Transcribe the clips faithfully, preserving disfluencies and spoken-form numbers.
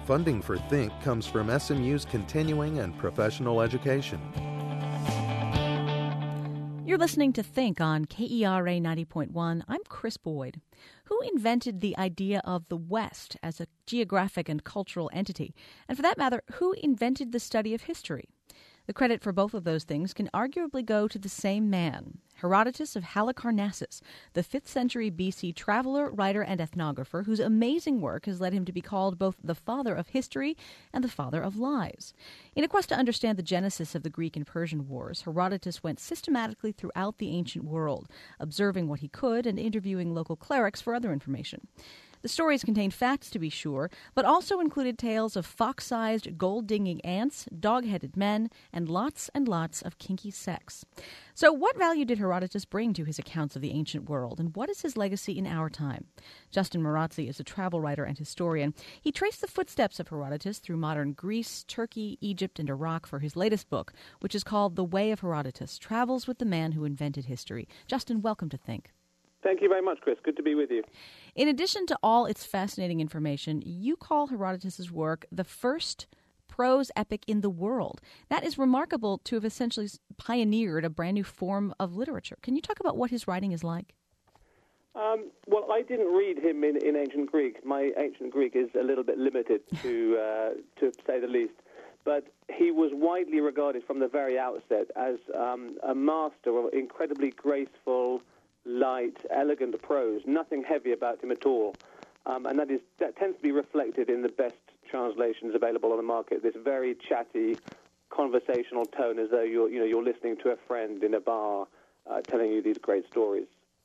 Funding for Think comes from S M U's continuing and professional education. You're listening to Think on K E R A ninety point one. I'm Chris Boyd. Who invented the idea of the West as a geographic and cultural entity? And for that matter, who invented the study of history? The credit for both of those things can arguably go to the same man, Herodotus of Halicarnassus, the fifth century B C traveler, writer, and ethnographer whose amazing work has led him to be called both the father of history and the father of lies. In a quest to understand the genesis of the Greek and Persian wars, Herodotus went systematically throughout the ancient world, observing what he could and interviewing local clerics for other information. The stories contained facts, to be sure, but also included tales of fox-sized, gold-dinging ants, dog-headed men, and lots and lots of kinky sex. So what value did Herodotus bring to his accounts of the ancient world, and what is his legacy in our time? Justin Marazzi is a travel writer and historian. He traced the footsteps of Herodotus through modern Greece, Turkey, Egypt, and Iraq for his latest book, which is called The Way of Herodotus, Travels with the Man Who Invented History. Justin, welcome to Think. Thank you very much, Chris. Good to be with you. In addition to all its fascinating information, you call Herodotus' work the first prose epic in the world. That is remarkable to have essentially pioneered a brand new form of literature. Can you talk about what his writing is like? Um, well, I didn't read him in, in ancient Greek. My ancient Greek is a little bit limited, to uh, to say the least. But he was widely regarded from the very outset as um, a master of incredibly graceful, light, elegant prose, nothing heavy about him at all. Um, and that is that tends to be reflected in the best translations available on the market, this very chatty, conversational tone, as though you're, you know, you're listening to a friend in a bar uh, telling you these great stories.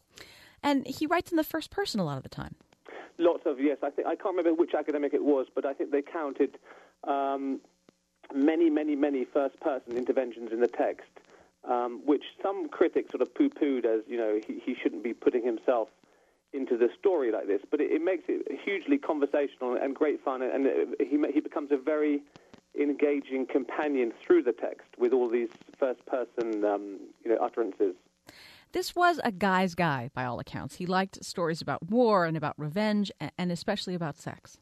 And he writes in the first person a lot of the time. Lots of, yes. I think I can't remember which academic it was, but I think they counted um, many, many, many first-person interventions in the text. Um, which some critics sort of poo-pooed as, you know, he, he shouldn't be putting himself into the story like this. But it, it makes it hugely conversational and great fun, and it, he he becomes a very engaging companion through the text with all these first-person, um, you know, utterances. This was a guy's guy, by all accounts. He liked stories about war and about revenge, and especially about sex.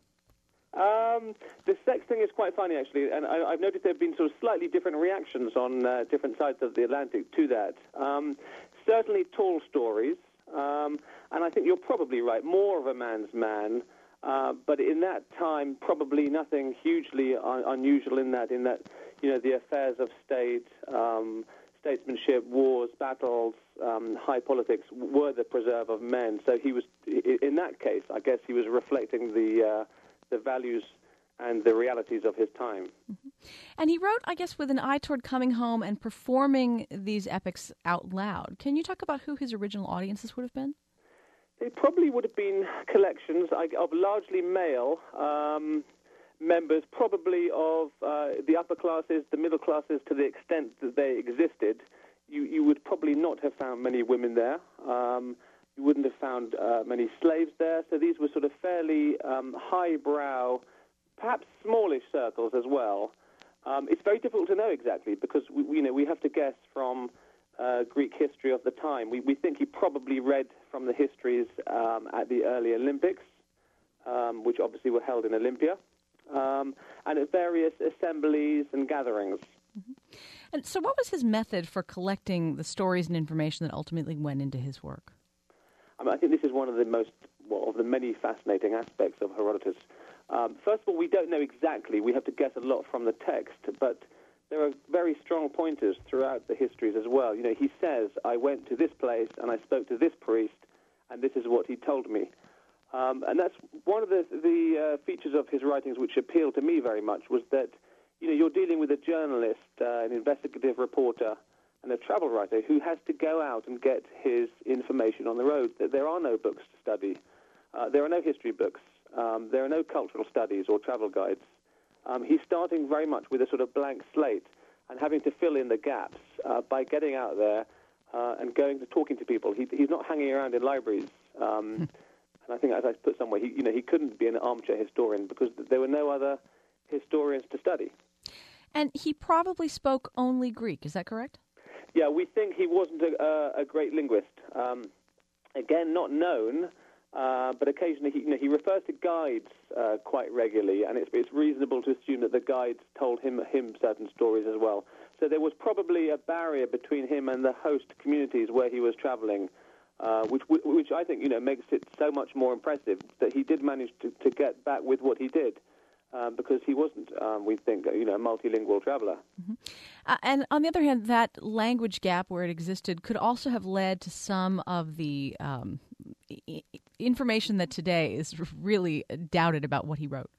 Um, the sex thing is quite funny, actually, and I, I've noticed there have been sort of slightly different reactions on uh, different sides of the Atlantic to that. Um, certainly tall stories, um, and I think you're probably right, more of a man's man, uh, but in that time, probably nothing hugely un- unusual in that, in that, you know, the affairs of state, um, statesmanship, wars, battles, um, high politics were the preserve of men. So he was, in that case, I guess he was reflecting the... Uh, the values and the realities of his time. Mm-hmm. And he wrote, I guess, with an eye toward coming home and performing these epics out loud. Can you talk about who his original audiences would have been? They probably would have been collections of largely male um, members, probably of uh, the upper classes, the middle classes, to the extent that they existed. You, you would probably not have found many women there. Um, You wouldn't have found uh, many slaves there, so these were sort of fairly um, highbrow, perhaps smallish circles as well. Um, it's very difficult to know exactly because we, you know we have to guess from uh, Greek history of the time. We, we think he probably read from the histories um, at the early Olympics, um, which obviously were held in Olympia, um, and at various assemblies and gatherings. Mm-hmm. And so, what was his method for collecting the stories and information that ultimately went into his work? I mean, I think this is one of the most, well, of the many fascinating aspects of Herodotus. Um, first of all, we don't know exactly. We have to guess a lot from the text, but there are very strong pointers throughout the histories as well. You know, he says, I went to this place and I spoke to this priest, and this is what he told me. Um, and that's one of the, the uh, features of his writings which appealed to me very much, was that, you know, you're dealing with a journalist, uh, an investigative reporter, and a travel writer who has to go out and get his information on the road. There are no books to study. Uh, there are no history books. Um, there are no cultural studies or travel guides. Um, he's starting very much with a sort of blank slate and having to fill in the gaps uh, by getting out there uh, and going to talking to people. He, he's not hanging around in libraries. Um, and I think, as I put somewhere, he, you know, he couldn't be an armchair historian because there were no other historians to study. And he probably spoke only Greek. Is that correct? Yeah, we think he wasn't a, a great linguist. Um, again, not known, Uh, but occasionally, he, you know, he refers to guides uh, quite regularly, and it's, it's reasonable to assume that the guides told him him certain stories as well. So there was probably a barrier between him and the host communities where he was traveling, uh, which which I think you know makes it so much more impressive that he did manage to, to get back with what he did. Um, because he wasn't, um, we think, you know, a multilingual traveler. Mm-hmm. Uh, and on the other hand, that language gap where it existed could also have led to some of the um, I- information that today is really doubted about what he wrote.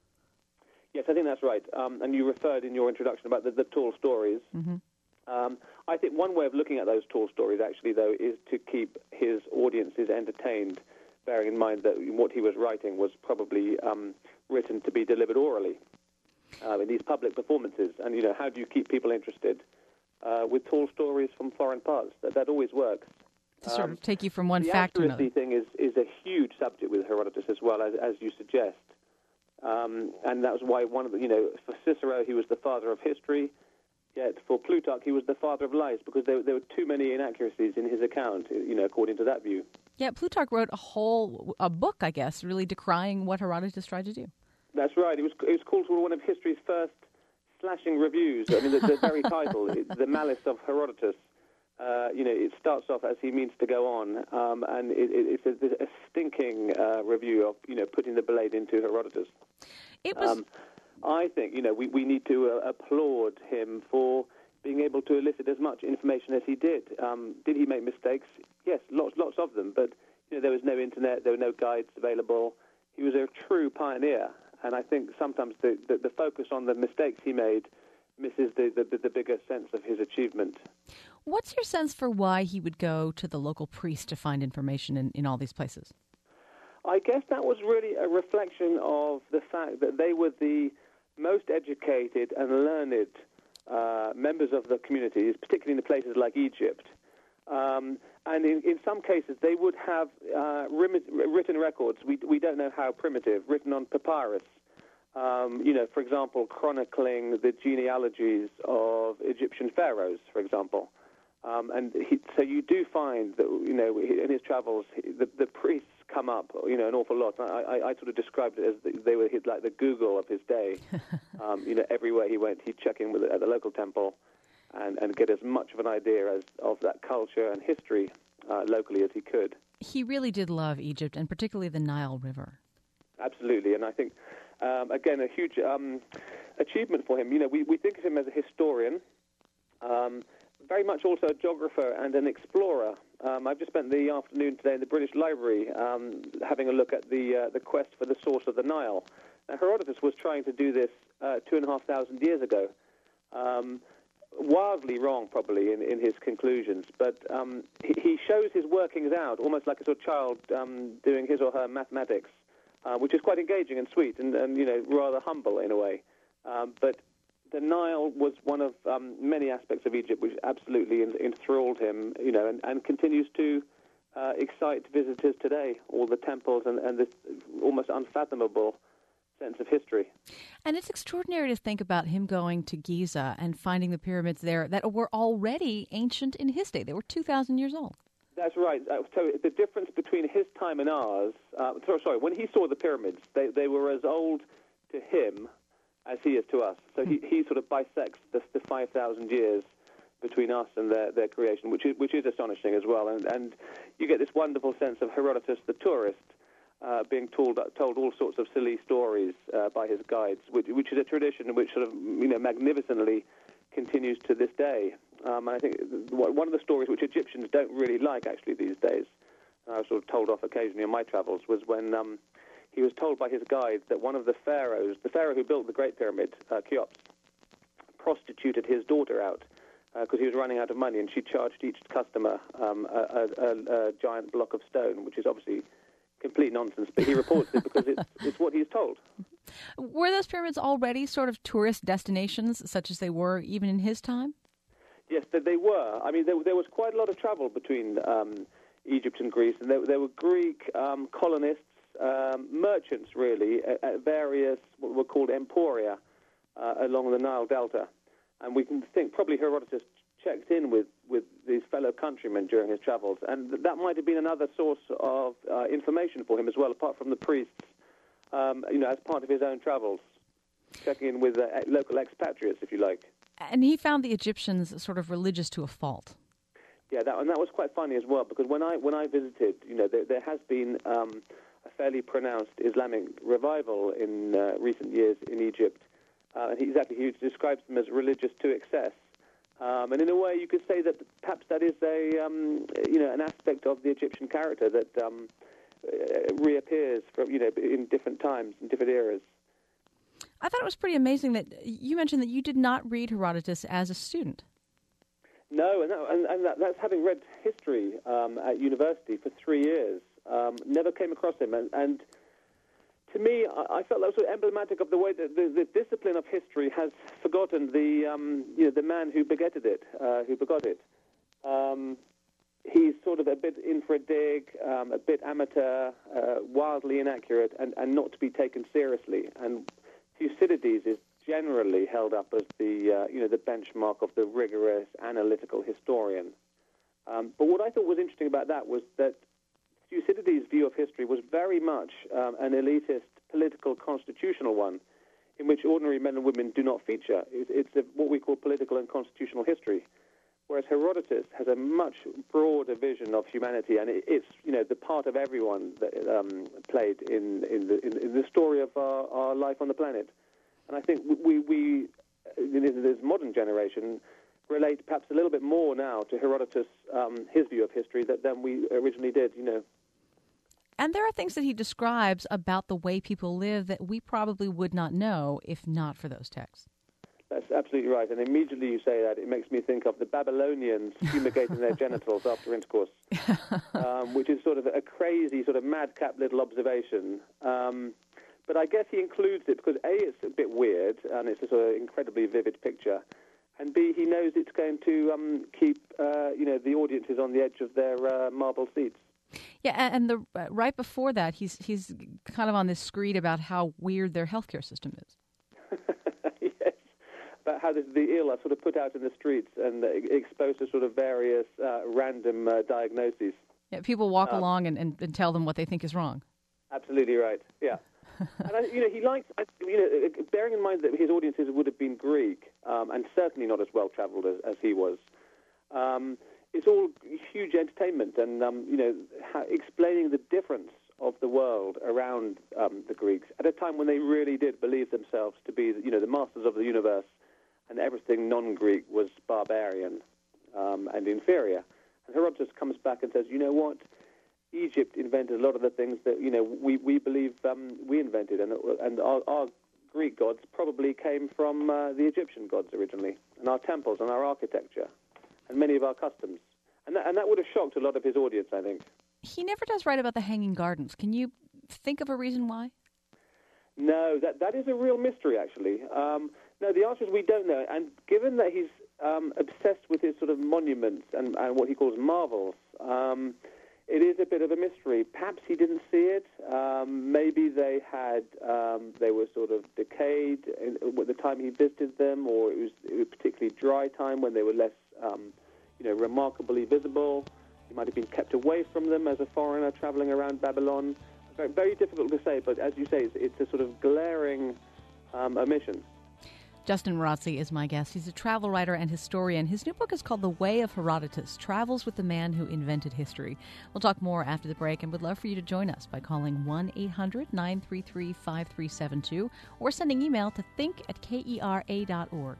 Yes, I think that's right. Um, and you referred in your introduction about the, the tall stories. Mm-hmm. Um, I think one way of looking at those tall stories, actually, though, is to keep his audiences entertained, bearing in mind that what he was writing was probably um, written to be delivered orally uh, in these public performances. And, you know, how do you keep people interested uh, with tall stories from foreign parts? That, that always works. To sort of take you from one the fact to another. The accuracy thing is, is a huge subject with Herodotus as well, as, as you suggest. Um, and that was why one of the, you know, for Cicero, he was the father of history. Yet for Plutarch, he was the father of lies, because there, there were too many inaccuracies in his account, you know, according to that view. Yeah, Plutarch wrote a whole a book, I guess, really decrying what Herodotus tried to do. That's right. It was it was called one of history's first slashing reviews. I mean, the, the very title, The Malice of Herodotus, uh, you know, it starts off as he means to go on, um, and it, it, it's a, a stinking uh, review of, you know, putting the blade into Herodotus. It was... Um, I think, you know, we, we need to uh, applaud him for being able to elicit as much information as he did. Um, did he make mistakes? Yes, lots lots of them, but you know, there was no internet, there were no guides available. He was a true pioneer, and I think sometimes the, the, the focus on the mistakes he made misses the, the, the bigger sense of his achievement. What's your sense for why he would go to the local priest to find information in, in all these places? I guess that was really a reflection of the fact that they were the most educated and learned uh, members of the communities, particularly in the places like Egypt. Um, and in, in some cases, they would have uh, written records, we, we don't know how primitive, written on papyrus. Um, you know, for example, chronicling the genealogies of Egyptian pharaohs, for example. Um, and he, so you do find that, you know, in his travels, the, the priests come up, you know, an awful lot. I, I, I sort of described it as they were like the Google of his day. um, you know, everywhere he went, he'd check in with at the local temple and, and get as much of an idea as of that culture and history uh, locally as he could. He really did love Egypt, and particularly the Nile River. Absolutely, and I think, um, again, a huge um, achievement for him. You know, we, we think of him as a historian, um, very much also a geographer and an explorer. Um, I've just spent the afternoon today in the British Library um, having a look at the uh, the quest for the source of the Nile. Now, Herodotus was trying to do this uh, two and a half thousand years ago. Um, wildly wrong, probably, in, in his conclusions, but um, he, he shows his workings out almost like a sort of child um, doing his or her mathematics, uh, which is quite engaging and sweet and, and you know, rather humble in a way. Um, but the Nile was one of um, many aspects of Egypt which absolutely enthralled him, you know, and, and continues to uh, excite visitors today, all the temples and, and this almost unfathomable sense of history. And it's extraordinary to think about him going to Giza and finding the pyramids there that were already ancient in his day. They were two thousand years old. That's right. Uh, so the difference between his time and ours, uh, sorry, sorry, when he saw the pyramids, they, they were as old to him as he is to us. So he, he sort of bisects the, the five thousand years between us and their, their creation, which is, which is astonishing as well. And, and you get this wonderful sense of Herodotus, the tourist, uh, being told told all sorts of silly stories uh, by his guides, which, which is a tradition which sort of, you know, magnificently continues to this day. Um, and I think one of the stories which Egyptians don't really like, actually, these days, I was sort of told off occasionally on my travels, was when um, he was told by his guide that one of the pharaohs, the pharaoh who built the Great Pyramid, uh, Cheops, prostituted his daughter out because uh, he was running out of money, and she charged each customer um, a, a, a giant block of stone, which is obviously complete nonsense, but he reports it because it's, it's what he's told. Were those pyramids already sort of tourist destinations, such as they were even in his time? Yes, they were. I mean, there, there was quite a lot of travel between um, Egypt and Greece, and there, there were Greek um, colonists, um, merchants, really, at, at various, what were called emporia, uh, along the Nile Delta. And we can think probably Herodotus checked in with, with these fellow countrymen during his travels, and that might have been another source of uh, information for him as well, apart from the priests, um, you know, as part of his own travels, checking in with uh, local expatriates, if you like. And he found the Egyptians sort of religious to a fault. Yeah, that, and that was quite funny as well, because when I when I visited, you know, there, there has been um, a fairly pronounced Islamic revival in uh, recent years in Egypt. Uh, and he, exactly, he describes them as religious to excess. Um, and in a way, you could say that perhaps that is a, um, you know, an aspect of the Egyptian character that um, uh, reappears from, you know, in different times, in different eras. I thought it was pretty amazing that you mentioned that you did not read Herodotus as a student. No, and, that, and, and that, that's having read history um, at university for three years. Um, never came across him, and, and to me, I, I felt that was sort of emblematic of the way that the, the discipline of history has forgotten the um, you know the man who begetted it, uh, who begot it. Um, he's sort of a bit in for a dig, um, a bit amateur, uh, wildly inaccurate, and, and not to be taken seriously. And Thucydides is generally held up as the uh, you know the benchmark of the rigorous analytical historian. Um, but what I thought was interesting about that was that Thucydides' view of history was very much um, an elitist, political, constitutional one, in which ordinary men and women do not feature. It, it's a, what we call political and constitutional history, whereas Herodotus has a much broader vision of humanity, and it, it's you know the part of everyone that um, played in in the in, in the story of our, our life on the planet. And I think we we in this modern generation relate perhaps a little bit more now to Herodotus, um, his view of history, that than we originally did, you know. And there are things that he describes about the way people live that we probably would not know if not for those texts. That's absolutely right. And immediately you say that, it makes me think of the Babylonians fumigating their genitals after intercourse, um, which is sort of a crazy, sort of madcap little observation. Um, but I guess he includes it because, A, it's a bit weird, and it's a sort of incredibly vivid picture, and B, he knows it's going to um, keep, uh, you know, the audiences on the edge of their uh, marble seats. Yeah, and the uh, right before that, he's he's kind of on this screed about how weird their healthcare system is. Yes, about how the, the ill are sort of put out in the streets and uh, exposed to sort of various uh, random uh, diagnoses. Yeah, people walk um, along and, and, and tell them what they think is wrong. Absolutely right. Yeah. And I, you know, he likes, you know, bearing in mind that his audiences would have been Greek um, and certainly not as well travelled as, as he was. Um, it's all huge entertainment, and um, you know, ha- explaining the difference of the world around um, the Greeks at a time when they really did believe themselves to be, you know, the masters of the universe, and everything non-Greek was barbarian um, and inferior. And Herodotus comes back and says, you know what? Egypt invented a lot of the things that, you know, we, we believe um, we invented, and and our, our Greek gods probably came from uh, the Egyptian gods originally, and our temples and our architecture, and many of our customs. And that, and that would have shocked a lot of his audience, I think. He never does write about the Hanging Gardens. Can you think of a reason why? No, that that is a real mystery, actually. Um, no, the answer is we don't know. And given that he's um, obsessed with his sort of monuments and, and what he calls marvels, um, it is a bit of a mystery. Perhaps he didn't see it. Um, maybe they had um, they were sort of decayed at the time he visited them, or it was, it was a particularly dry time when they were less, um, you know, remarkably visible. He might have been kept away from them as a foreigner traveling around Babylon. Very, very difficult to say, but as you say, it's, it's a sort of glaring um, omission. Justin Marazzi is my guest. He's a travel writer and historian. His new book is called The Way of Herodotus, Travels with the Man Who Invented History. We'll talk more after the break, and would love for you to join us by calling one eight hundred nine three three five three seven two or sending email to think at kera dot org.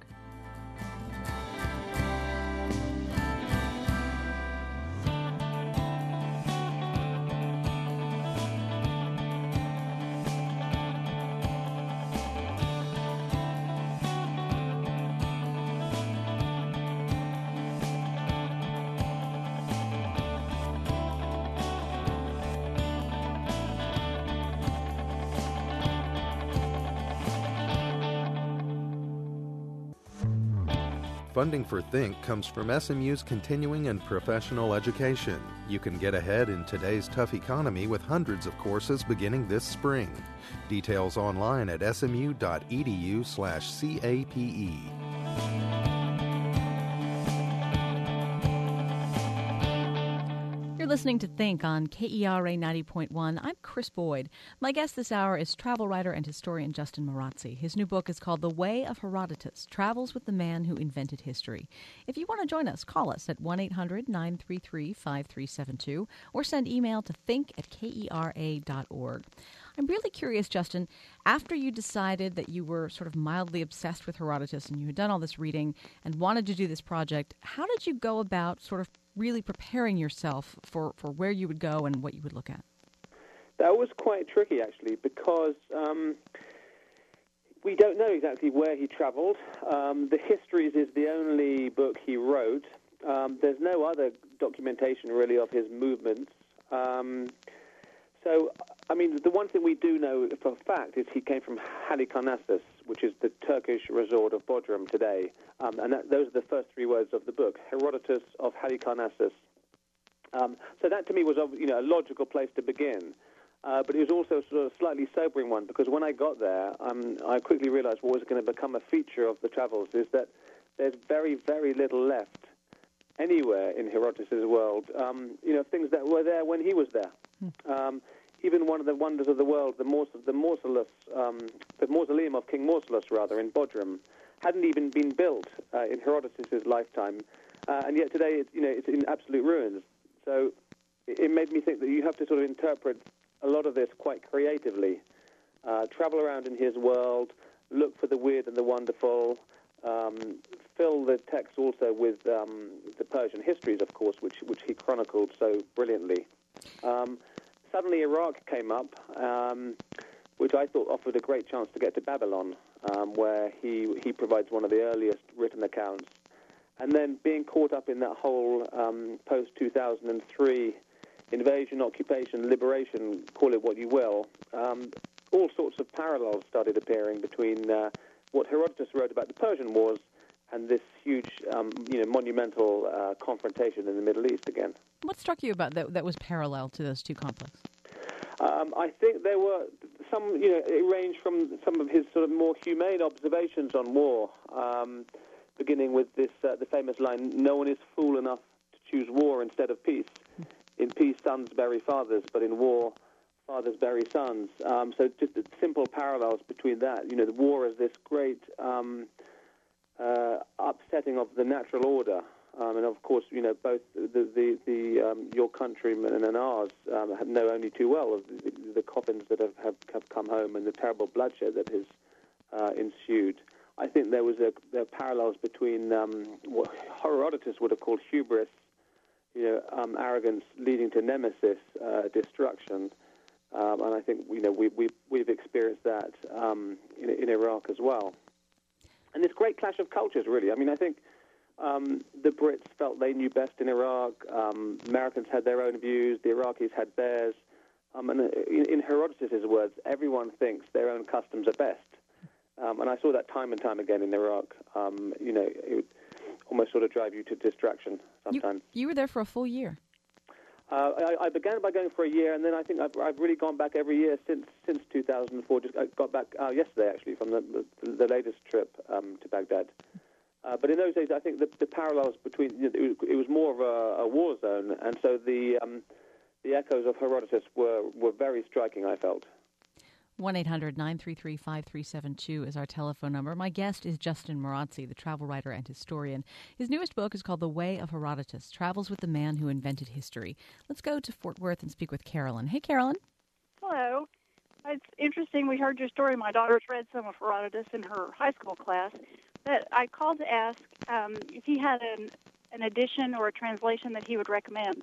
Funding for Think comes from S M U's continuing and professional education. You can get ahead in today's tough economy with hundreds of courses beginning this spring. Details online at smu.edu slash CAPE. listening to Think on K E R A ninety point one. I'm Chris Boyd. My guest this hour is travel writer and historian Justin Marazzi. His new book is called The Way of Herodotus, Travels with the Man Who Invented History. If you want to join us, call us at one eight hundred nine three three five three seven two or send email to think at kera dot org. I'm really curious, Justin, after you decided that you were sort of mildly obsessed with Herodotus and you had done all this reading and wanted to do this project, how did you go about sort of really preparing yourself for, for where you would go and what you would look at? That was quite tricky, actually, because um, we don't know exactly where he traveled. Um, the Histories is the only book he wrote. Um, there's no other documentation, really, of his movements. Um, so, I mean, the one thing we do know for a fact is he came from Halikarnassus, which is the Turkish resort of Bodrum today. Um, and that, those are the first three words of the book, Herodotus of Halikarnassus. Um, so that, to me, was you know, a logical place to begin. Uh, but it was also sort of a slightly sobering one, because when I got there, um, I quickly realized what was going to become a feature of the travels is that there's very, very little left anywhere in Herodotus' world, um, you know, things that were there when he was there. Hmm. Um, even one of the wonders of the world, the, Maus- the Mausolus, um, the mausoleum of King Mausolus, rather, in Bodrum, hadn't even been built uh, in Herodotus' lifetime, uh, and yet today, it's, you know, it's in absolute ruins. So it, it made me think that you have to sort of interpret a lot of this quite creatively. Uh, travel around in his world, look for the weird and the wonderful, um, fill the text also with um, the Persian histories, of course, which which he chronicled so brilliantly. Um, suddenly Iraq came up, um, which I thought offered a great chance to get to Babylon, um, where he, he provides one of the earliest written accounts. And then being caught up in that whole um, post two thousand three invasion, occupation, liberation, call it what you will, um, all sorts of parallels started appearing between uh, what Herodotus wrote about the Persian Wars and this huge, um, you know, monumental uh, confrontation in the Middle East again. What struck you about that that was parallel to those two conflicts? Um, I think there were some, you know, it ranged from some of his sort of more humane observations on war, um, beginning with this uh, the famous line, "No one is fool enough to choose war instead of peace. In peace, sons bury fathers, but in war, fathers bury sons." Um, so just the simple parallels between that. You know, the war is this great um, uh, upsetting of the natural order. Um, and, of course, you know, both the, the, the um, your countrymen and ours um, know only too well of the, the coffins that have, have, have come home and the terrible bloodshed that has uh, ensued. I think there was a, there are parallels between um, what Herodotus would have called hubris, you know, um, arrogance leading to nemesis, uh, destruction, um, and I think you know we, we we've experienced that um, in, in Iraq as well. And this great clash of cultures, really. I mean, I think um, the Brits felt they knew best in Iraq. Um, Americans had their own views. The Iraqis had theirs. Um, and in, in Herodotus' words, everyone thinks their own customs are best. Um, and I saw that time and time again in Iraq. Um, you know, it would almost sort of drive you to distraction sometimes. You, you were there for a full year. Uh, I, I began by going for a year, and then I think I've, I've really gone back every year since since two thousand four. Just I got back uh, yesterday, actually, from the, the, the latest trip um, to Baghdad. Uh, but in those days, I think the, the parallels between you know, it, was, it was more of a, a war zone, and so the um, the echoes of Herodotus were, were very striking, I felt. one eight hundred nine three three five three seven two is our telephone number. My guest is Justin Marazzi, the travel writer and historian. His newest book is called The Way of Herodotus, Travels with the Man Who Invented History. Let's go to Fort Worth and speak with Carolyn. Hey, Carolyn. Hello. It's interesting. We heard your story. My daughter's read some of Herodotus in her high school class. But I called to ask um, if he had an, an edition or a translation that he would recommend.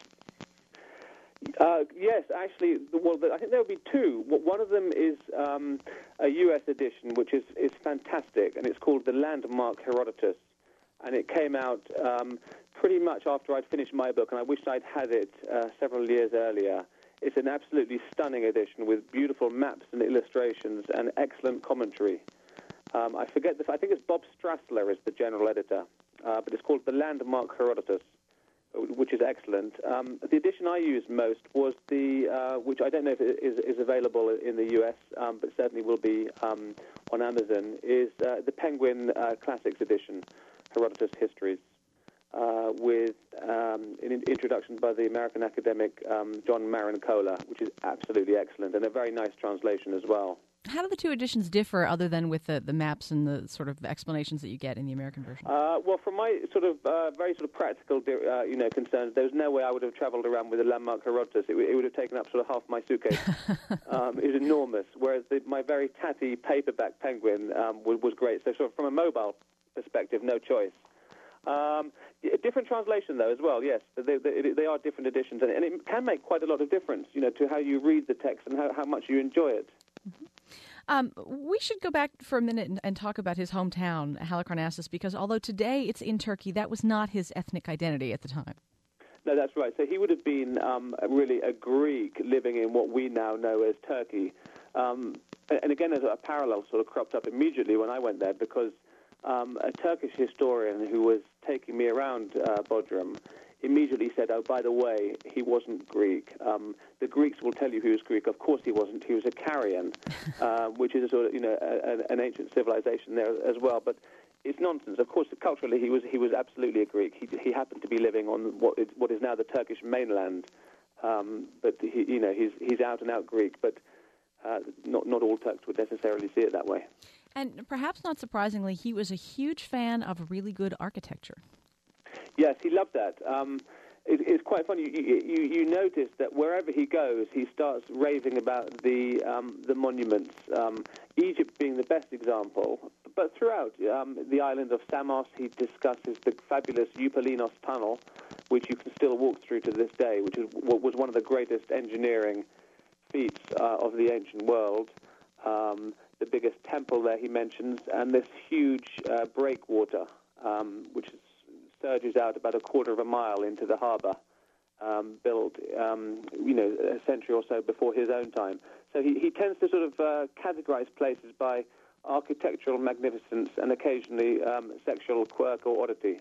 Uh, yes, actually, well, I think there will be two. One of them is um, a U S edition, which is, is fantastic, and it's called The Landmark Herodotus. And it came out um, pretty much after I'd finished my book, and I wished I'd had it uh, several years earlier. It's an absolutely stunning edition with beautiful maps and illustrations and excellent commentary. Um, I forget this. I think it's Bob Strassler is the general editor, uh, but it's called The Landmark Herodotus, which is excellent. Um, the edition I used most was the, uh, which I don't know if it is, is available in the U S, um, but certainly will be um, on Amazon, is uh, the Penguin uh, Classics edition, Herodotus Histories. uh, with um, an introduction by the American academic um, John Marincola, which is absolutely excellent, and a very nice translation as well. How do the two editions differ, other than with the, the maps and the sort of explanations that you get in the American version? Uh, well, from my sort of uh, very sort of practical, uh, you know, concerns, there was no way I would have travelled around with a landmark Herodotus. It, w- it would have taken up sort of half my suitcase. um, it was enormous. Whereas the, my very tatty paperback Penguin um, was, was great. So, sort of from a mobile perspective, no choice. Um, a different translation, though, as well. Yes, they, they, they are different editions, and, and it can make quite a lot of difference, you know, to how you read the text and how, how much you enjoy it. Mm-hmm. Um, we should go back for a minute and, and talk about his hometown, Halicarnassus, because although today it's in Turkey, that was not his ethnic identity at the time. No, that's right. So he would have been um, really a Greek living in what we now know as Turkey. Um, and again, as a parallel sort of cropped up immediately when I went there, because um, a Turkish historian who was taking me around uh, Bodrum immediately said, oh, by the way, he wasn't Greek. Um, the Greeks will tell you he was Greek. Of course he wasn't. He was a Carian, uh, which is a sort of, you know, a, a, an ancient civilization there as well. But it's nonsense. Of course, culturally, he was he was absolutely a Greek. He, he happened to be living on what is, what is now the Turkish mainland. Um, but, he, you know, he's he's out and out Greek. But uh, not, not all Turks would necessarily see it that way. And perhaps not surprisingly, he was a huge fan of really good architecture. Yes, he loved that. Um, it, it's quite funny. You, you, you notice that wherever he goes, he starts raving about the um, the monuments. Um, Egypt being the best example, but throughout um, the island of Samos, he discusses the fabulous Eupalinos tunnel, which you can still walk through to this day, which is what was one of the greatest engineering feats uh, of the ancient world. Um, the biggest temple there he mentions, and this huge uh, breakwater, um, which is surges out about a quarter of a mile into the harbour, um, built, um, you know, a century or so before his own time. So he, he tends to sort of uh, categorize places by architectural magnificence and occasionally um, sexual quirk or oddity.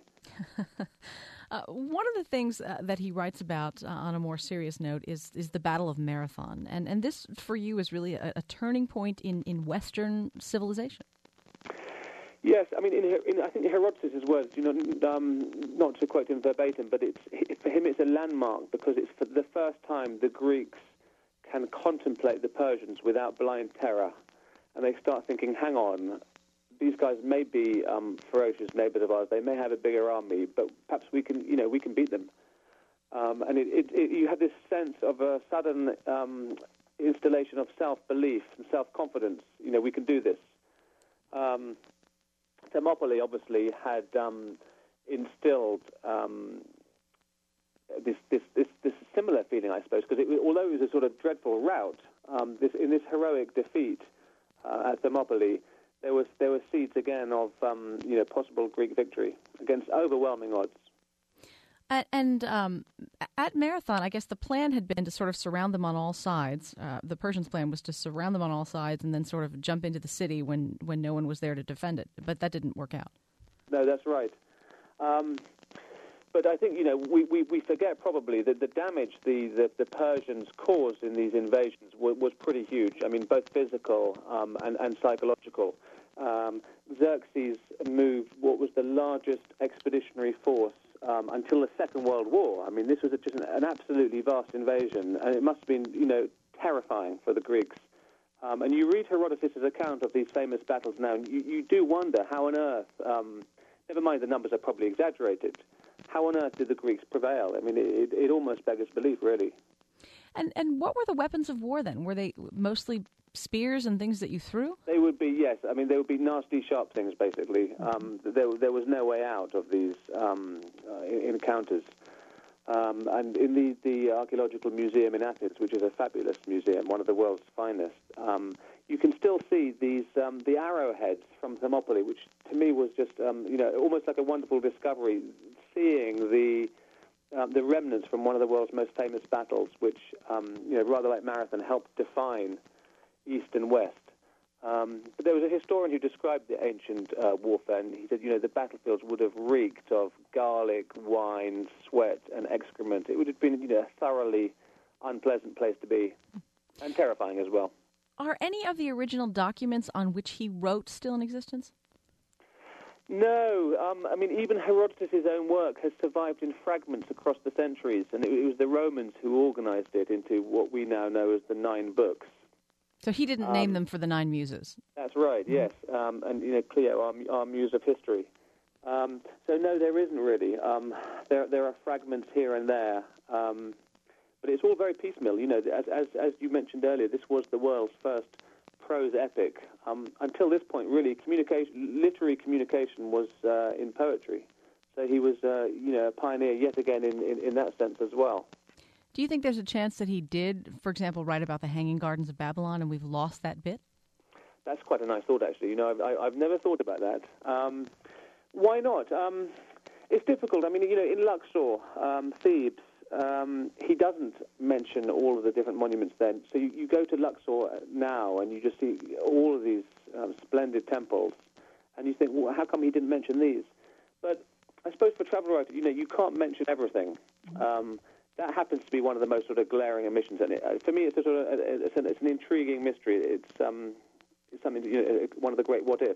uh, one of the things uh, that he writes about uh, on a more serious note is is the Battle of Marathon. And, and this, for you, is really a, a turning point in, in Western civilization. Yes, I mean, in, in I think Herodotus' words, you know, um, not to quote him verbatim, but it's for him it's a landmark because it's for the first time the Greeks can contemplate the Persians without blind terror, and they start thinking, hang on, these guys may be um, ferocious neighbors of ours, they may have a bigger army, but perhaps we can, you know, we can beat them. Um, and it, it, it, you have this sense of a sudden um, installation of self-belief and self-confidence. You know, we can do this. Um, Thermopylae obviously had um, instilled um, this, this, this, this similar feeling, I suppose, because although it was a sort of dreadful rout, um, this, in this heroic defeat uh, at Thermopylae, there was there were seeds again of um, you know possible Greek victory against overwhelming odds. At, and um, at Marathon, I guess the plan had been to sort of surround them on all sides. Uh, the Persians' plan was to surround them on all sides and then sort of jump into the city when, when no one was there to defend it. But that didn't work out. No, that's right. Um, but I think, you know, we, we, we forget probably that the damage the, the, the Persians caused in these invasions was, was pretty huge. I mean, both physical um, and, and psychological. Um, Xerxes moved what was the largest expeditionary force Um, until the Second World War. I mean, this was a, just an, an absolutely vast invasion, and it must have been, you know, terrifying for the Greeks. Um, and you read Herodotus' account of these famous battles now, and you, you do wonder how on earth, um, never mind the numbers are probably exaggerated, how on earth did the Greeks prevail? I mean, it, it almost beggars belief, really. And and what were the weapons of war then? Were they mostly spears and things that you threw? They would be, yes. I mean, they would be nasty, sharp things, basically. Um, there, there was no way out of these um, uh, encounters. Um, and in the, the Archaeological Museum in Athens, which is a fabulous museum, one of the world's finest, um, you can still see these um, the arrowheads from Thermopylae, which to me was just, um, you know, almost like a wonderful discovery, seeing the um, the remnants from one of the world's most famous battles, which, um, you know, rather like Marathon, helped define East and West. Um, but there was a historian who described the ancient uh, warfare, and he said, you know, the battlefields would have reeked of garlic, wine, sweat, and excrement. It would have been, you know, a thoroughly unpleasant place to be, and terrifying as well. Are any of the original documents on which he wrote still in existence? No, um, I mean, even Herodotus' own work has survived in fragments across the centuries, and it, it was the Romans who organized it into what we now know as the nine books. So he didn't um, name them for the nine muses. That's right, mm-hmm. yes. Um, and, you know, Clio, our, our muse of history. Um, so, no, there isn't really. Um, there there are fragments here and there, um, but it's all very piecemeal. You know, as, as, as you mentioned earlier, this was the world's first prose epic. Um, until this point, really, communication, literary communication was uh, in poetry. So he was, uh, you know, a pioneer yet again in, in, in that sense as well. Do you think there's a chance that he did, for example, write about the Hanging Gardens of Babylon, and we've lost that bit? That's quite a nice thought, actually. You know, I've, I, I've never thought about that. Um, why not? Um, it's difficult. I mean, you know, in Luxor, um, Thebes, um, he doesn't mention all of the different monuments then. So you, you go to Luxor now, and you just see all of these um, splendid temples, and you think, well, how come he didn't mention these? But I suppose for travel writers, you know, you can't mention everything. Um, that happens to be one of the most sort of glaring omissions. And it, uh, for me, it's a sort of it's an, it's an intriguing mystery. It's um, it's something, you know, one of the great what ifs.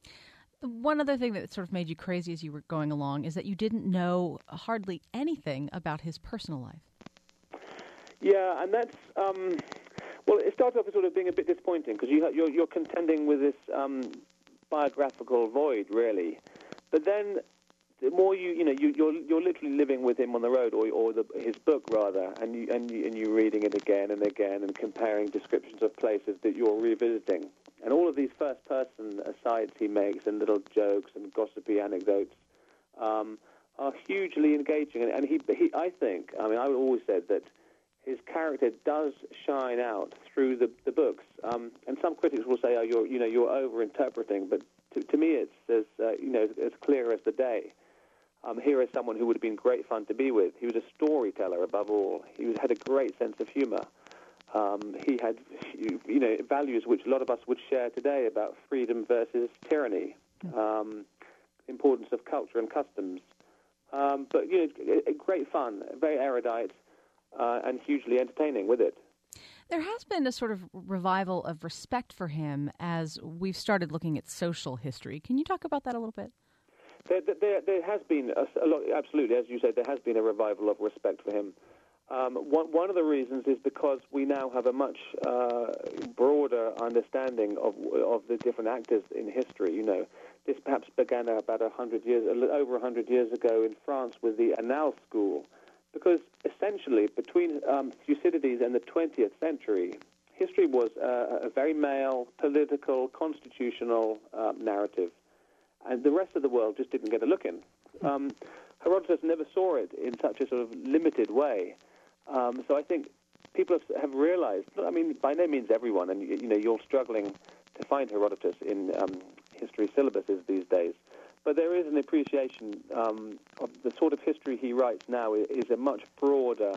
One other thing that sort of made you crazy as you were going along is that you didn't know hardly anything about his personal life. Yeah, and that's um, well, it started off as sort of being a bit disappointing because you, you're, you're contending with this um, biographical void, really. But then the more you, you know, you, you're you're literally living with him on the road, or or the, his book rather, and you and you and you're reading it again and again and comparing descriptions of places that you're revisiting, and all of these first-person asides he makes and little jokes and gossipy anecdotes um, are hugely engaging. And, and he, he, I think, I mean, I always said that his character does shine out through the the books. Um, and some critics will say, "Oh, you're you know you're over-interpreting," but to, to me, it's as uh, you know as clear as the day. Um, here is someone who would have been great fun to be with. He was a storyteller above all. He was, had a great sense of humor. Um, he had, you know, values which a lot of us would share today about freedom versus tyranny, um, importance of culture and customs. Um, but, you know, great fun, very erudite, uh, and hugely entertaining with it. There has been a sort of revival of respect for him as we've started looking at social history. Can you talk about that a little bit? There, there, there has been a, a lot, absolutely, as you said, there has been a revival of respect for him. Um, one, one of the reasons is because we now have a much uh, broader understanding of of the different actors in history. You know, this perhaps began about a hundred years, over a hundred years ago in France with the Annales School, because essentially between um, Thucydides and the twentieth century, history was uh, a very male, political, constitutional uh, narrative. And the rest of the world just didn't get a look in. Um, Herodotus never saw it in such a sort of limited way. Um, so I think people have, have realized, I mean, by no means everyone, and you, you know, you're struggling to find Herodotus in um, history syllabuses these days, but there is an appreciation um, of the sort of history he writes now is, is a much broader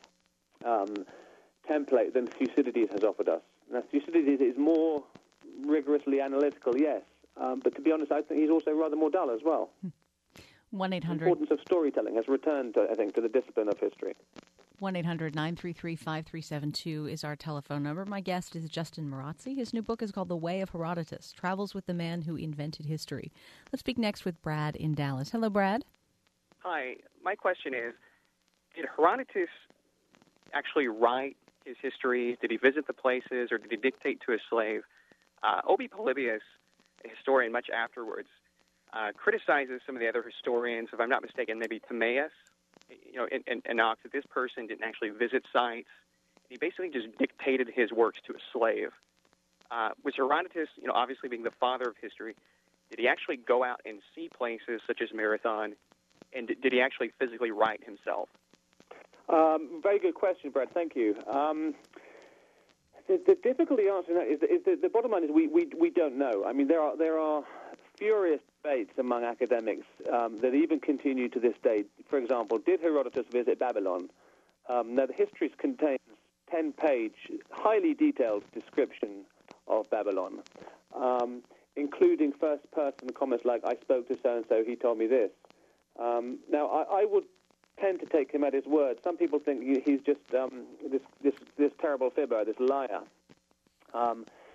um, template than Thucydides has offered us. Now, Thucydides is more rigorously analytical, yes, Um, but to be honest, I think he's also rather more dull as well. one eight hundred The importance of storytelling has returned, I think, to the discipline of history. one eight hundred nine three three five three seven two is our telephone number. My guest is Justin Marazzi. His new book is called The Way of Herodotus, Travels with the Man Who Invented History. Let's speak next with Brad in Dallas. Hello, Brad. Hi. My question is, did Herodotus actually write his history? Did he visit the places, or did he dictate to a slave? Uh, Obi Polybius, a historian much afterwards, uh, criticizes some of the other historians, if I'm not mistaken, maybe Timaeus, you know, and, and, and knocks that this person didn't actually visit sites. He basically just dictated his works to a slave. Uh, was Herodotus, you know, obviously being the father of history, did he actually go out and see places such as Marathon, and did, did he actually physically write himself? Um, very good question, Brad. Thank you. Um, The, the difficulty answering that is, is the, the bottom line is we, we we don't know. I mean, there are there are furious debates among academics um, that even continue to this day. For example, did Herodotus visit Babylon? Um, now, the Histories contains ten-page, highly detailed description of Babylon, um, including first-person comments like, I spoke to so-and-so, he told me this. Um, now, I, I would tend to take him at his word. Some people think he's just um, this, this this terrible fibber, this liar. Um,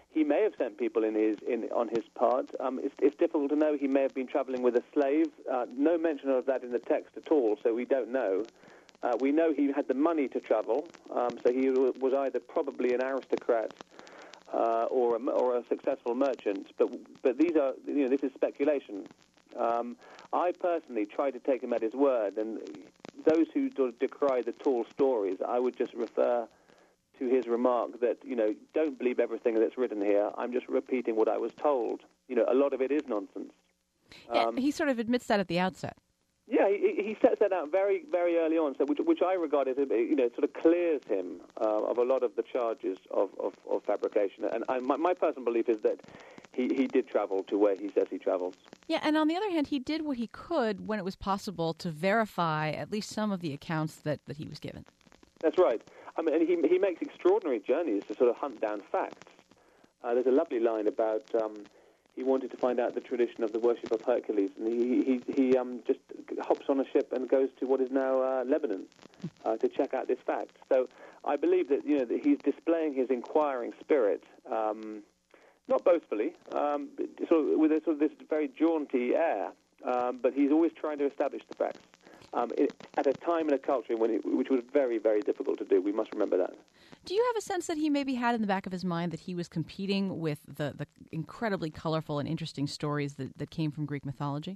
He may have sent people in his in on his part. Um, it's, it's difficult to know. He may have been traveling with a slave. Uh, no mention of that in the text at all, so we don't know. Uh, we know he had the money to travel, um, so he was either probably an aristocrat uh, or a, or a successful merchant. But but these are you know this is speculation. Um, I personally try to take him at his word, and those who sort of decry the tall stories, I would just refer to his remark that, you know, don't believe everything that's written here. I'm just repeating what I was told. You know, a lot of it is nonsense. Yeah, Um, he sort of admits that at the outset. Yeah, he, he sets that out very, very early on, so which, which I regard as, you know, sort of clears him uh, of a lot of the charges of, of, of fabrication. And I, my, my personal belief is that he, he did travel to where he says he travels. Yeah, and on the other hand, he did what he could when it was possible to verify at least some of the accounts that, that he was given. That's right. I mean, and he, he makes extraordinary journeys to sort of hunt down facts. Uh, there's a lovely line about... Um, He wanted to find out the tradition of the worship of Hercules, and he he, he um, just hops on a ship and goes to what is now uh, Lebanon uh, to check out this fact. So I believe that you know that he's displaying his inquiring spirit, um, not boastfully, um, sort of with a, sort of this very jaunty air, um, but he's always trying to establish the facts um, it, at a time and a culture when it, which was very, very difficult to do. We must remember that. Do you have a sense that he maybe had in the back of his mind that he was competing with the, the incredibly colorful and interesting stories that, that came from Greek mythology?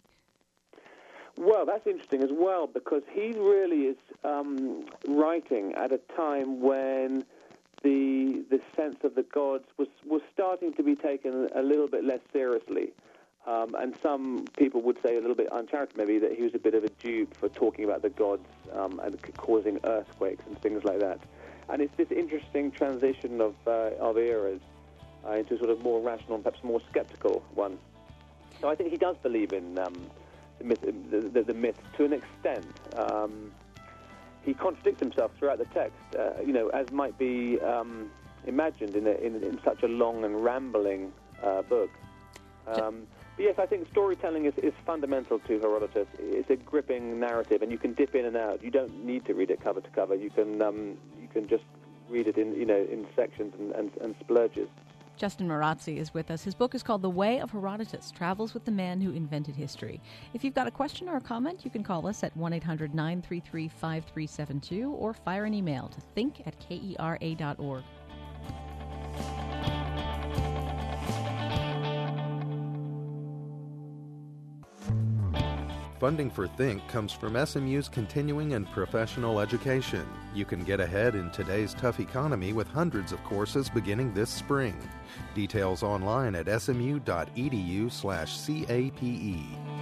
Well, that's interesting as well, because he really is um, writing at a time when the the sense of the gods was, was starting to be taken a little bit less seriously. Um, and some people would say a little bit uncharitably maybe that he was a bit of a dupe for talking about the gods um, and causing earthquakes and things like that. And it's this interesting transition of uh, of eras uh, into sort of more rational and perhaps more skeptical one. So I think he does believe in um, the, myth, the, the, the myth to an extent. Um, he contradicts himself throughout the text, uh, you know, as might be um, imagined in, a, in in such a long and rambling uh, book. Um, but yes, I think storytelling is, is fundamental to Herodotus. It's a gripping narrative, and you can dip in and out. You don't need to read it cover to cover. You can um, you can just read it in you know in sections and, and, and splurges. Justin Marazzi is with us. His book is called The Way of Herodotus, Travels with the Man Who Invented History. If you've got a question or a comment, you can call us at one eight hundred nine three three five three seven two or fire an email to think at kera dot org. Funding for Think comes from S M U's continuing and professional education. You can get ahead in today's tough economy with hundreds of courses beginning this spring. Details online at smu.edu slash CAPE.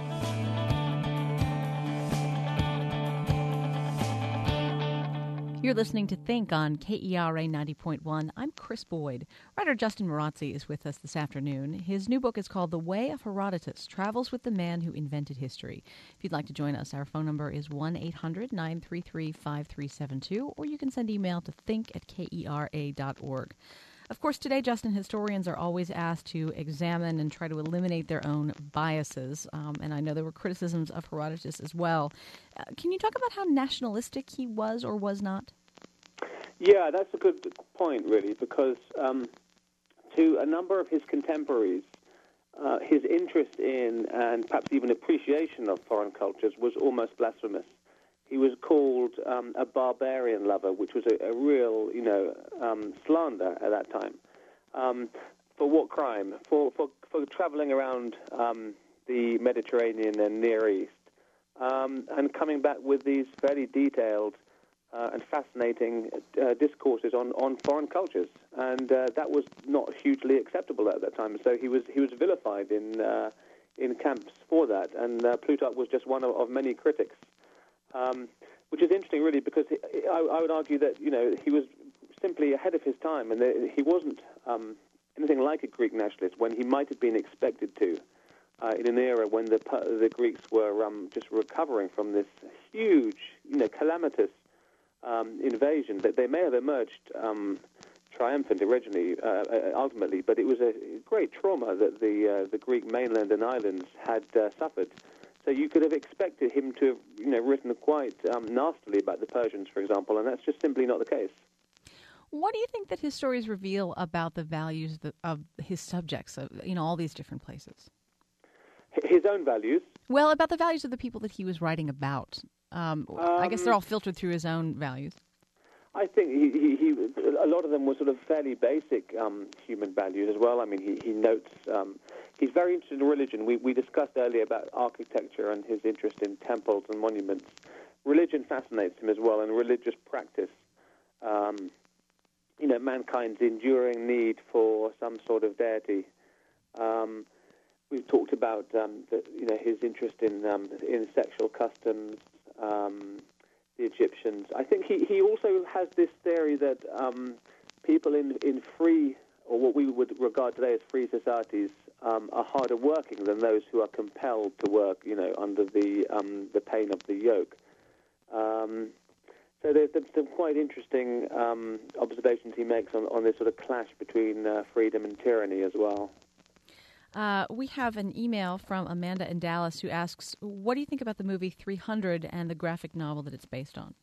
You're listening to Think on K E R A ninety point one. I'm Chris Boyd. Writer Justin Marazzi is with us this afternoon. His new book is called The Way of Herodotus, Travels with the Man Who Invented History. If you'd like to join us, our phone number is one eight hundred nine three three five three seven two, or you can send email to think at kera dot org. Of course, today, Justin, historians are always asked to examine and try to eliminate their own biases, um, and I know there were criticisms of Herodotus as well. Uh, can you talk about how nationalistic he was or was not? Yeah, that's a good point, really, because um, to a number of his contemporaries, uh, his interest in and perhaps even appreciation of foreign cultures was almost blasphemous. He was called um, a barbarian lover, which was a, a real, you know, um, slander at that time. Um, for what crime? For for, for traveling around um, the Mediterranean and Near East, um, and coming back with these very detailed uh, and fascinating uh, discourses on, on foreign cultures, and uh, that was not hugely acceptable at that time. So he was he was vilified in uh, in camps for that, and uh, Plutarch was just one of, of many critics. Um, which is interesting, really, because he, I, I would argue that you know he was simply ahead of his time, and that he wasn't um, anything like a Greek nationalist when he might have been expected to uh, in an era when the the Greeks were um, just recovering from this huge, you know, calamitous um, invasion. That they may have emerged um, triumphant originally, uh, ultimately, but it was a great trauma that the uh, the Greek mainland and islands had uh, suffered. So you could have expected him to have, you know, written quite um, nastily about the Persians, for example, and that's just simply not the case. What do you think that his stories reveal about the values of, the, of his subjects, of, you know, all these different places? His own values? Well, about the values of the people that he was writing about. Um, um, I guess they're all filtered through his own values. I think he, he, he a lot of them were sort of fairly basic um, human values as well. I mean, he, he notes, um, he's very interested in religion. We, we discussed earlier about architecture and his interest in temples and monuments. Religion fascinates him as well, and religious practice. Um, you know, mankind's enduring need for some sort of deity. Um, we've talked about, um, the, you know, his interest in um, in sexual customs, um, the Egyptians. I think he, he also has this theory that um, people in, in free, or what we would regard today as free societies, um, are harder working than those who are compelled to work, you know, under the um, the pain of the yoke. Um, so there's, there's some quite interesting um, observations he makes on, on this sort of clash between uh, freedom and tyranny as well. Uh, we have an email from Amanda in Dallas who asks, what do you think about the movie three hundred and the graphic novel that it's based on?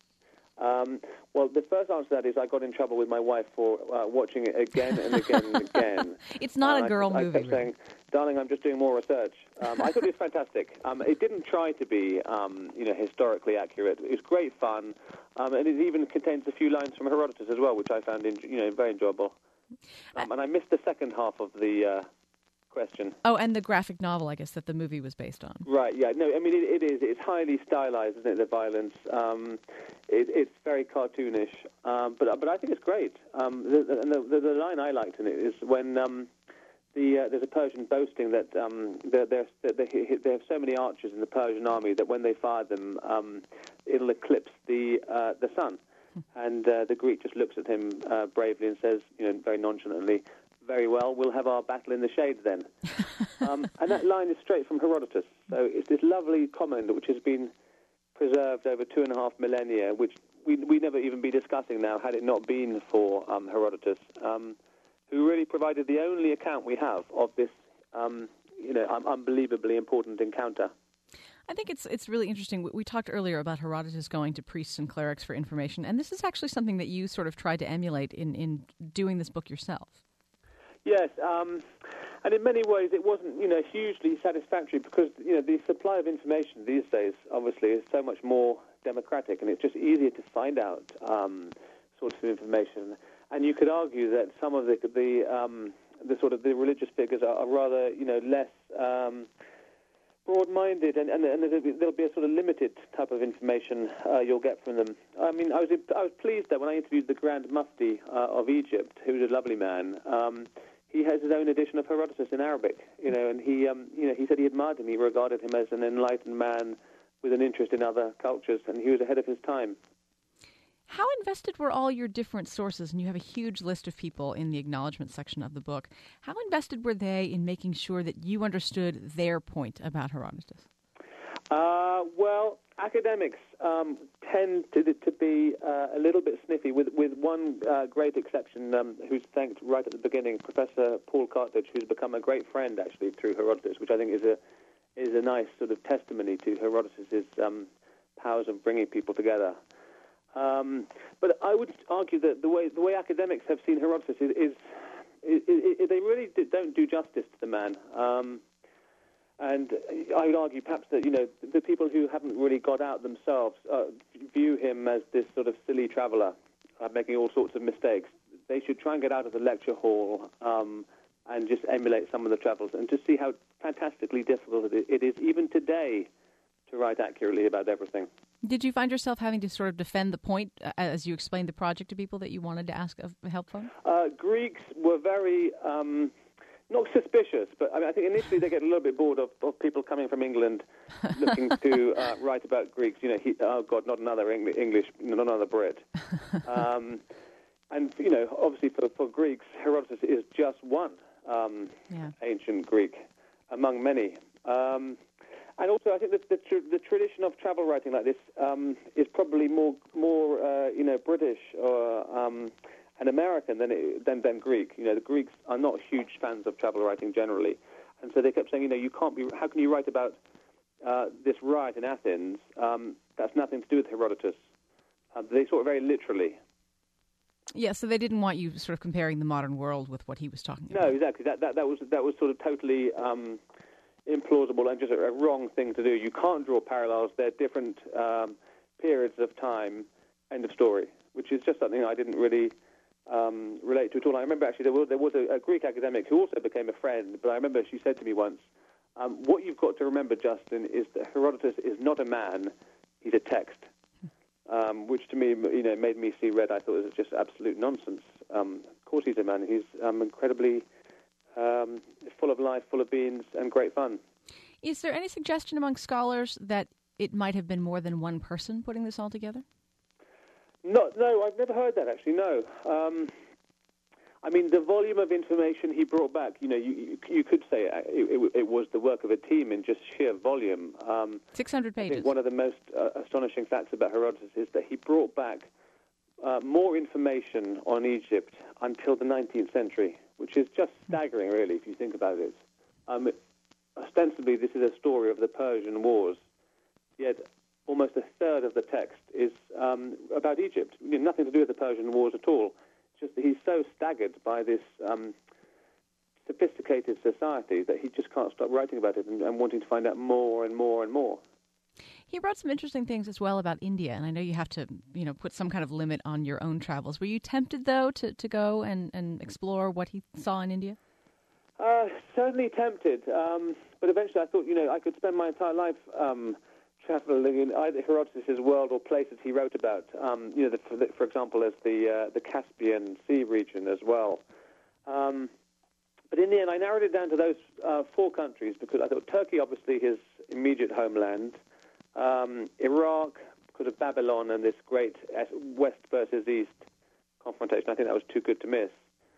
Um, well, the first answer to that is I got in trouble with my wife for uh, watching it again and again and again. It's not and a girl I, movie. I kept saying, darling, I'm just doing more research. Um, I thought it was fantastic. Um, it didn't try to be, um, you know, historically accurate. It was great fun, um, and it even contains a few lines from Herodotus as well, which I found, in, you know, very enjoyable. Um, and I missed the second half of the uh, question. Oh, and the graphic novel, I guess, that the movie was based on. Right, yeah. No, I mean, it, it is. It's highly stylized, isn't it, the violence? Um, it, it's very cartoonish, um, but but I think it's great. Um, the, the, the, the line I liked in it is when um, the uh, there's a Persian boasting that um, they're, they're, they they have so many archers in the Persian army that when they fire them, um, it'll eclipse the uh, the sun. And uh, the Greek just looks at him uh, bravely and says, you know, very nonchalantly, very well, we'll have our battle in the shade then. um, and that line is straight from Herodotus. So it's this lovely comment which has been preserved over two and a half millennia, which we, we'd never even be discussing now had it not been for um, Herodotus, um, who really provided the only account we have of this, um, you know, un- unbelievably important encounter. I think it's it's really interesting. We, we talked earlier about Herodotus going to priests and clerics for information, and this is actually something that you sort of tried to emulate in, in doing this book yourself. Yes, um, and in many ways it wasn't, you know, hugely satisfactory because, you know, the supply of information these days, obviously, is so much more democratic, and it's just easier to find out um, sorts of information. And you could argue that some of the the, um, the sort of the religious figures are, are rather, you know, less um, broad-minded, and, and, and there'll be a sort of limited type of information uh, you'll get from them. I mean, I was I was pleased that when I interviewed the Grand Mufti uh, of Egypt, who's a lovely man. Um, He has his own edition of Herodotus in Arabic, you know, and he, um, you know, he said he admired him. He regarded him as an enlightened man with an interest in other cultures, and he was ahead of his time. How invested were all your different sources? And you have a huge list of people in the acknowledgement section of the book. How invested were they in making sure that you understood their point about Herodotus? Uh, well, academics um, tend to, to be uh, a little bit sniffy, with with one uh, great exception, um, who's thanked right at the beginning, Professor Paul Cartledge, who's become a great friend actually through Herodotus, which I think is a is a nice sort of testimony to Herodotus's um, powers of bringing people together. Um, but I would argue that the way the way academics have seen Herodotus is, is, is, is they really don't do justice to the man. Um, And I would argue perhaps that, you know, the people who haven't really got out themselves uh, view him as this sort of silly traveller, uh, making all sorts of mistakes. They should try and get out of the lecture hall um, and just emulate some of the travels and just see how fantastically difficult it is, even today, to write accurately about everything. Did you find yourself having to sort of defend the point uh, as you explained the project to people that you wanted to ask of help from? Uh, Greeks were very... Um, Not suspicious, but I, mean, I think initially they get a little bit bored of, of people coming from England looking to uh, write about Greeks. You know, he, oh God, not another Eng- English, not another Brit. Um, and you know, obviously for, for Greeks, Herodotus is just one um, yeah. ancient Greek among many. Um, and also, I think that the, tr- the tradition of travel writing like this um, is probably more, more uh, you know, British or. Um, and American than, it, than than Greek. You know, the Greeks are not huge fans of travel writing generally, and so they kept saying, you know, you can't be. How can you write about uh, this riot in Athens? Um, that's nothing to do with Herodotus. Uh, they saw it very literally. Yeah, so they didn't want you sort of comparing the modern world with what he was talking about. No, exactly. That that, that was that was sort of totally um, implausible and just a, a wrong thing to do. You can't draw parallels. They're different um, periods of time. End of story. Which is just something I didn't really um, relate to at all. I remember actually there was there was a, a Greek academic who also became a friend. But I remember she said to me once, um, "What you've got to remember, Justin, is that Herodotus is not a man; he's a text." Um, which to me, you know, made me see red. I thought it was just absolute nonsense. Um, of course he's a man. He's um, incredibly um, full of life, full of beans, and great fun. Is there any suggestion among scholars that it might have been more than one person putting this all together? No, no, I've never heard that, actually, no. Um, I mean, the volume of information he brought back, you know, you, you, you could say it, it, it was the work of a team in just sheer volume. Um, six hundred pages. I think one of the most uh, astonishing facts about Herodotus is that he brought back uh, more information on Egypt until the nineteenth century, which is just staggering, really, if you think about it. Um, ostensibly, this is a story of the Persian Wars, yet almost a third of the text is um, about Egypt. You know, nothing to do with the Persian Wars at all. Just that he's so staggered by this um, sophisticated society that he just can't stop writing about it and, and wanting to find out more and more and more. He wrote some interesting things as well about India, and I know you have to, you know, put some kind of limit on your own travels. Were you tempted, though, to, to go and, and explore what he saw in India? Uh, certainly tempted, um, but eventually I thought, you know, I could spend my entire life um, traveling in either Herodotus' world or places he wrote about. Um, you know, the, for, the, for example, as the uh, the Caspian Sea region as well. Um, but in the end, I narrowed it down to those uh, four countries because I thought Turkey, obviously, his immediate homeland. Um, Iraq, because of Babylon and this great West versus East confrontation. I think that was too good to miss.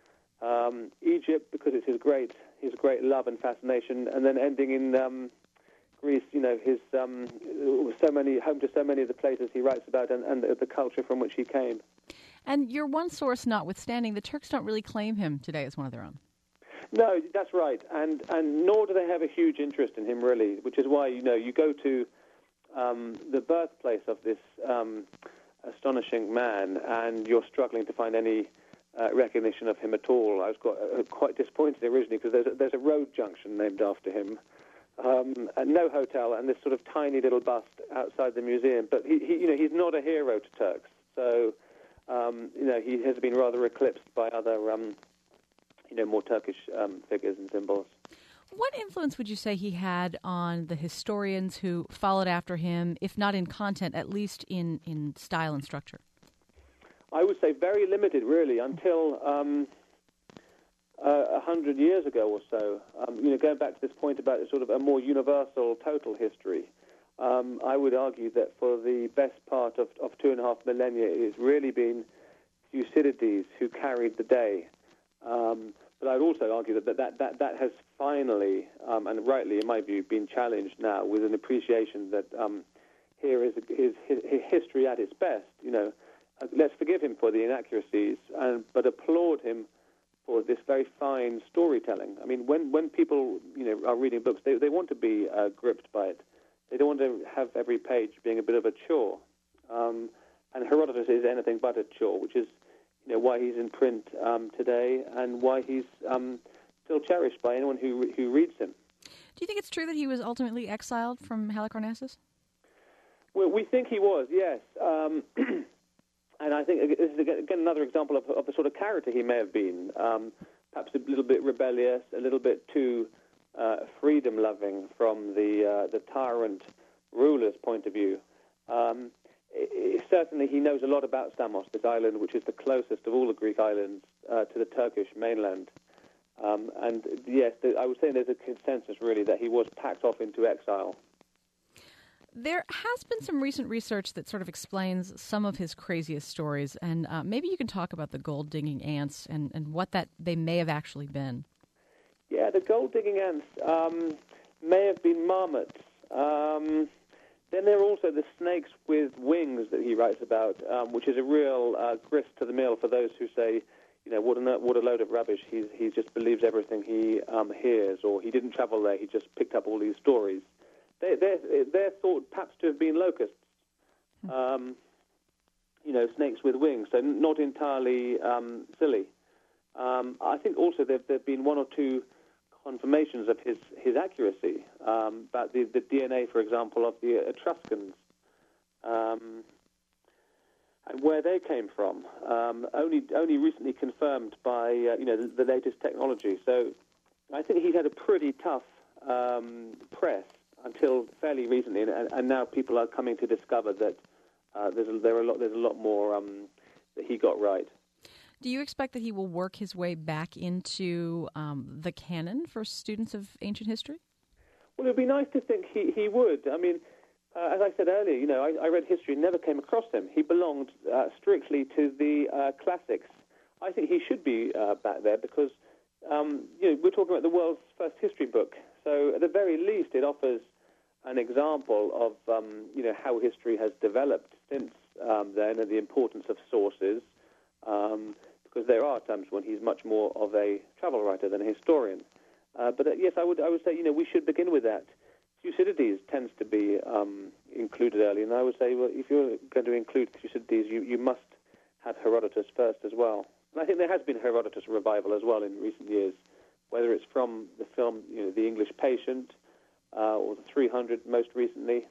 Um, Egypt, because it's his great his great love and fascination, and then ending in um, Greece, you know, his um, so many home to so many of the places he writes about and, and the, the culture from which he came. And your one source notwithstanding, the Turks don't really claim him today as one of their own. No, that's right, and and nor do they have a huge interest in him really, which is why, you know, you go to um, the birthplace of this um, astonishing man, and you're struggling to find any Uh, recognition of him at all. I was quite, uh, quite disappointed originally because there's a, there's a road junction named after him, um, and no hotel, and this sort of tiny little bust outside the museum. But he, he you know, he's not a hero to Turks, so um, you know, he has been rather eclipsed by other, um, you know, more Turkish um, figures and symbols. What influence would you say he had on the historians who followed after him, if not in content, at least in, in style and structure? I would say very limited, really, until um, uh, a hundred years ago or so. Um, you know, going back to this point about sort of a more universal, total history, um, I would argue that for the best part of, of two and a half millennia, it's really been Thucydides who carried the day. Um, but I would also argue that that, that, that has finally, um, and rightly in my view, been challenged now with an appreciation that um, here is, is, is history at its best, you know. Let's forgive him for the inaccuracies, and, but applaud him for this very fine storytelling. I mean, when, when people, you know, are reading books, they, they want to be uh, gripped by it. They don't want to have every page being a bit of a chore. Um, and Herodotus is anything but a chore, which is, you know, why he's in print um, today and why he's um, still cherished by anyone who who reads him. Do you think it's true that he was ultimately exiled from Halicarnassus? Well, we think he was, yes. Um, And I think this is, again, another example of, of the sort of character he may have been, um, perhaps a little bit rebellious, a little bit too uh, freedom-loving from the uh, the tyrant ruler's point of view. Um, it, it, certainly, he knows a lot about Samos, this island, which is the closest of all the Greek islands uh, to the Turkish mainland. Um, and, yes, I would say there's a consensus, really, that he was packed off into exile. There has been some recent research that sort of explains some of his craziest stories, and uh, maybe you can talk about the gold-digging ants and, and what that they may have actually been. Yeah, the gold-digging ants um, may have been marmots. Um, then there are also the snakes with wings that he writes about, um, which is a real uh, grist to the mill for those who say, you know, what a, what a load of rubbish. He's, he just believes everything he um, hears, or he didn't travel there, he just picked up all these stories. They, they're, they're thought perhaps to have been locusts. Um, you know, snakes with wings, so not entirely um, silly. Um, I think also there have been one or two confirmations of his, his accuracy um, about the, the D N A, for example, of the Etruscans um, and where they came from. Um, only only recently confirmed by uh, you know the, the latest technology. So I think he had a pretty tough um, press until fairly recently, and, and now people are coming to discover that uh, there's a, there are a lot there's a lot more um, that he got right. Do you expect that he will work his way back into um, the canon for students of ancient history? Well, it would be nice to think he, he would. I mean, uh, as I said earlier, you know, I, I read history and never came across him. He belonged uh, strictly to the uh, classics. I think he should be uh, back there because, um, you know, we're talking about the world's first history book. So at the very least, it offers an example of, um, you know, how history has developed since um, then and the importance of sources. Um, because there are times when he's much more of a travel writer than a historian. Uh, but uh, yes, I would I would say, you know, we should begin with that. Thucydides tends to be um, included early, and I would say, well, if you're going to include Thucydides, you, you must have Herodotus first as well. And I think there has been Herodotus revival as well in recent years, whether it's from the film, you know, The English Patient, uh, or The three hundred most recently.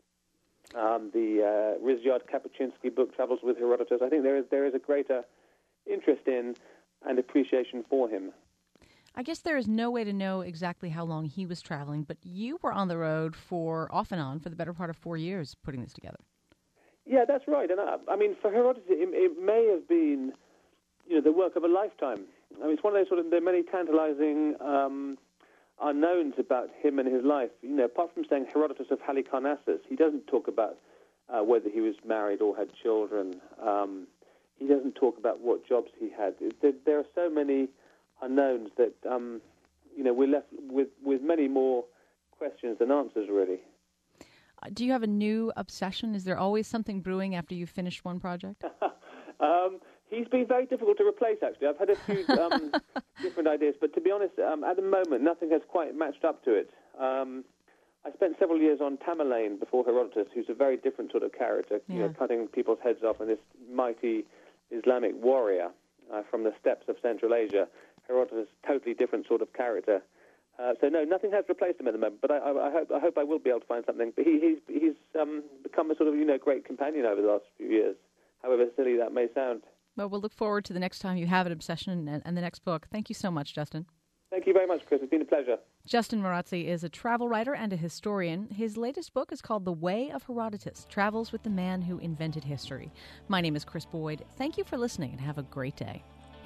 Um, the uh, Ryszard Kapuscinski book, Travels with Herodotus. I think there is there is a greater interest in and appreciation for him. I guess there is no way to know exactly how long he was traveling, but you were on the road for off and on for the better part of four years putting this together. Yeah, that's right. And I, I mean, for Herodotus, it, it may have been, you know, the work of a lifetime. I mean, it's one of those sort of, there are many tantalizing um, unknowns about him and his life. You know, apart from saying Herodotus of Halicarnassus, he doesn't talk about uh, whether he was married or had children. Um, he doesn't talk about what jobs he had. There, there are so many unknowns that, um, you know, we're left with, with many more questions than answers, really. Do you have a new obsession? Is there always something brewing after you've finished one project? um, he's been very difficult to replace, actually. I've had a few um, different ideas, but to be honest, um, at the moment, nothing has quite matched up to it. Um, I spent several years on Tamerlane before Herodotus, who's a very different sort of character, yeah. you know, cutting people's heads off, and this mighty Islamic warrior uh, from the steppes of Central Asia. Herodotus, totally different sort of character. Uh, so no, nothing has replaced him at the moment. But I, I, I hope I hope I will be able to find something. But he, he's he's um, become a sort of you know great companion over the last few years. However silly that may sound. Well, we'll look forward to the next time you have an obsession and, and the next book. Thank you so much, Justin. Thank you very much, Chris. It's been a pleasure. Justin Marazzi is a travel writer and a historian. His latest book is called The Way of Herodotus, Travels with the Man Who Invented History. My name is Chris Boyd. Thank you for listening and have a great day.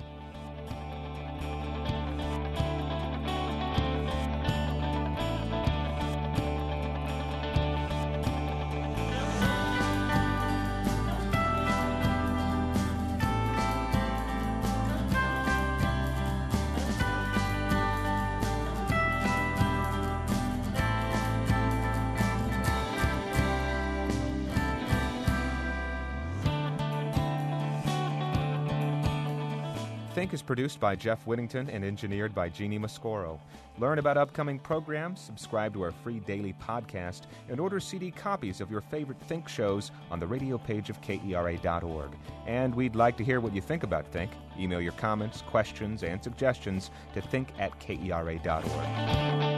Think is produced by Jeff Whittington and engineered by Jeannie Mascoro. Learn about upcoming programs, subscribe to our free daily podcast, and order C D copies of your favorite Think shows on the radio page of K E R A dot org. And we'd like to hear what you think about Think. Email your comments, questions, and suggestions to think at K E R A dot org.